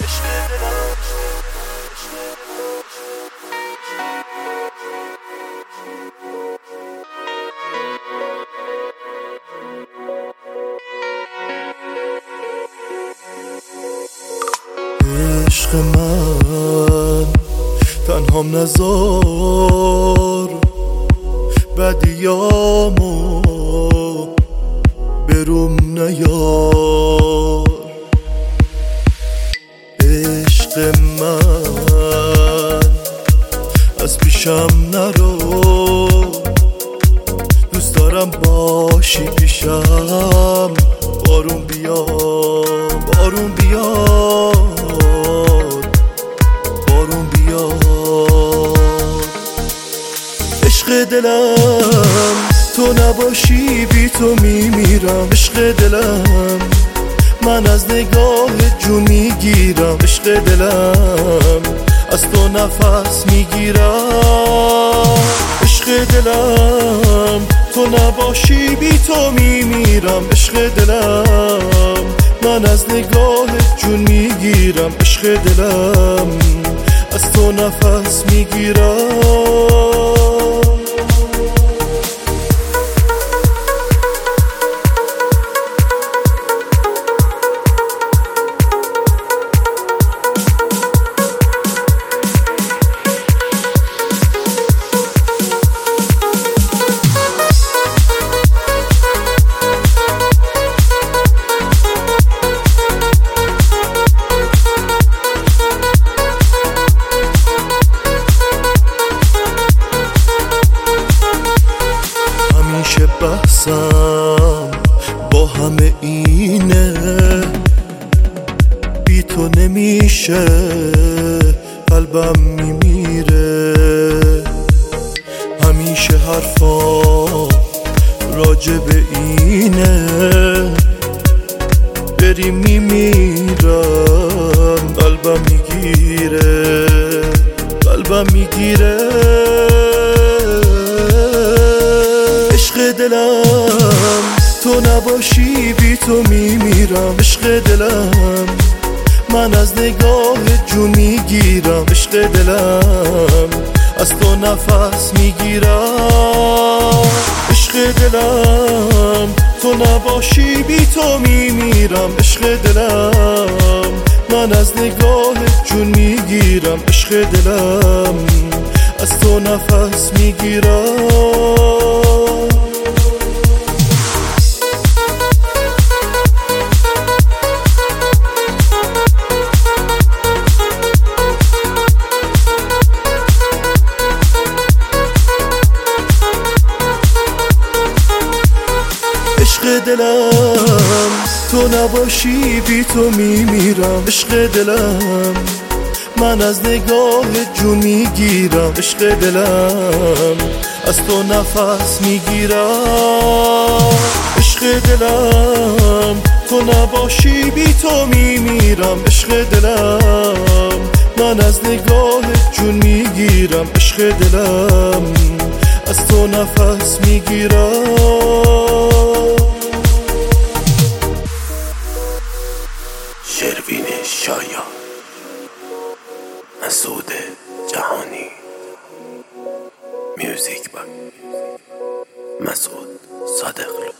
عشق من تنهام نذار، بدیامو بروم نیار. عشق من از پیشم نرو، دوست دارم باشی پیشم. بارون بیاد، بارون بیاد، بارون بیاد. عشق دلم تو نباشی بی تو میمیرم. عشق دلم من از نگاه جون میگیرم. عشق دلم از تو نفس میگیرم. عشق دلم تو نباشی بی تو میمیرم. عشق دلم من از نگاه جون میگیرم. عشق دلم از تو نفس میگیرم. همیشه بحثم با همه اینه، بی تو نمیشه، قلبم میمیره. همیشه حرفا راجع به اینه، بری میمیرم، قلبم میگیره، قلبم میگیره. عشق دلم تو نباشی بی تو میمیرم. عشق دلم من از نگاه جون میگیرم. عشق دلم از تو نفس میگیرم. عشق دلم تو نباشی بی تو میمیرم. عشق دلم من از نگاه جون میگیرم. عشق دلم از تو نفس میگیرم. عشق دلم تو نباشی بی تو میمیرم. عشق دلم من از نگاه جون میگیرم. عشق دلم از تو نفس میگیرم. عشق دلم تو نباشی بی تو میمیرم. عشق دلم من از نگاه جون میگیرم. عشق دلم از تو نفس میگیرم. شروین شایان، مسعود جهانی، میوزیک با مسعود صادقلو.